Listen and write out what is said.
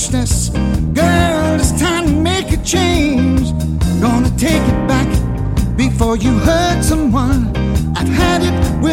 foolishness. Girl, it's time to make a change. Gonna take it back before you hurt someone. I've had it with